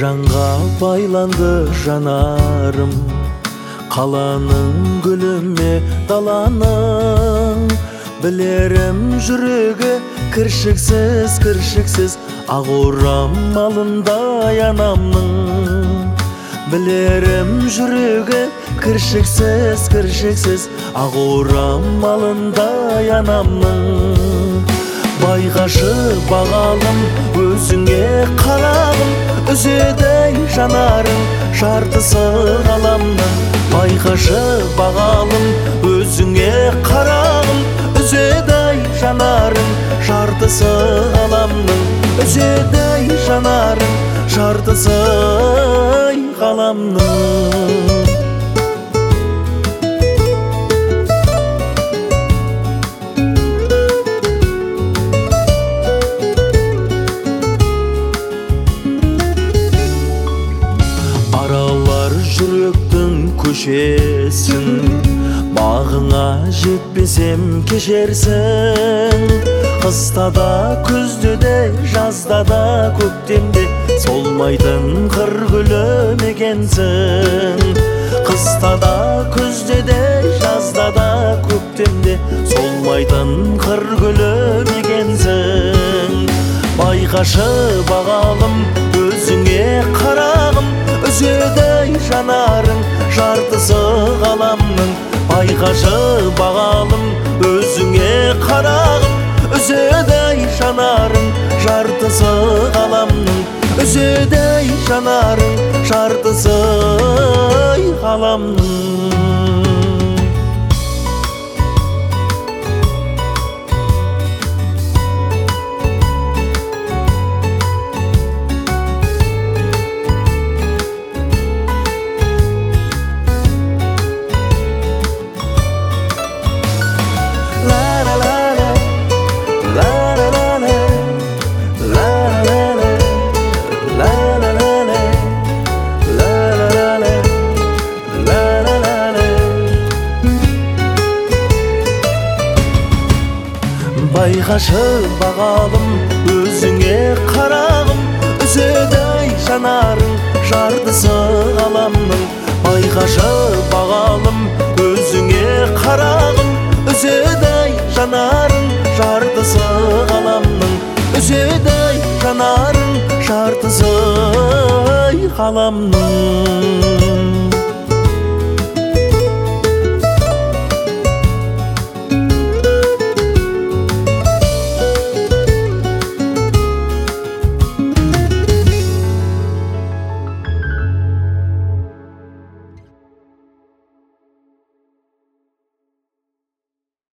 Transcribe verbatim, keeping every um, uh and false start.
Жанға байланды жанарым, қаланың гүліме даланың. Білерім жүрегі кіршіксіз, кіршіксіз, ақ орамалындай анамның. Білерім жүрегі кіршіксіз, кіршіксіз, ақ орамалындай анамның. Байғашы бағалым, өзіңе қарағым, үзедей жанарың, жартысы ғаламның. Байғашы бағалым, өзіңе қарағым, үзедей жанарың, жартысы ғаламның. Үзедей жанарың, жартысы ғаламның. Аралар жүректің көшесін, бағыңа жетпесем кешерсің. Қыста да, күзде де, жазда да, көктемде солмайтын қыр гүлім екенсің. Қыста да, күзде де, жазда да, көктемде солмайтын қыр гүлім екенсің. Байқашы бағалым, өзіңе қарағым, үзедей жанарың, жартысы ғаламның. Байқашы бағалым, өзіңе қарағым, үзедей жанарың, жартысы ғаламның. Үзедей жанарың, жартысы ғаламның. Байғашы бағалым, өзіңе қарағым, үзедей жанарың, жартысы ғаламның. Байғашы бағалым, өзіңе қарағым, үзедей жанарың, жартысы ғаламның. Үзедей жанарың, жартысы ғаламның.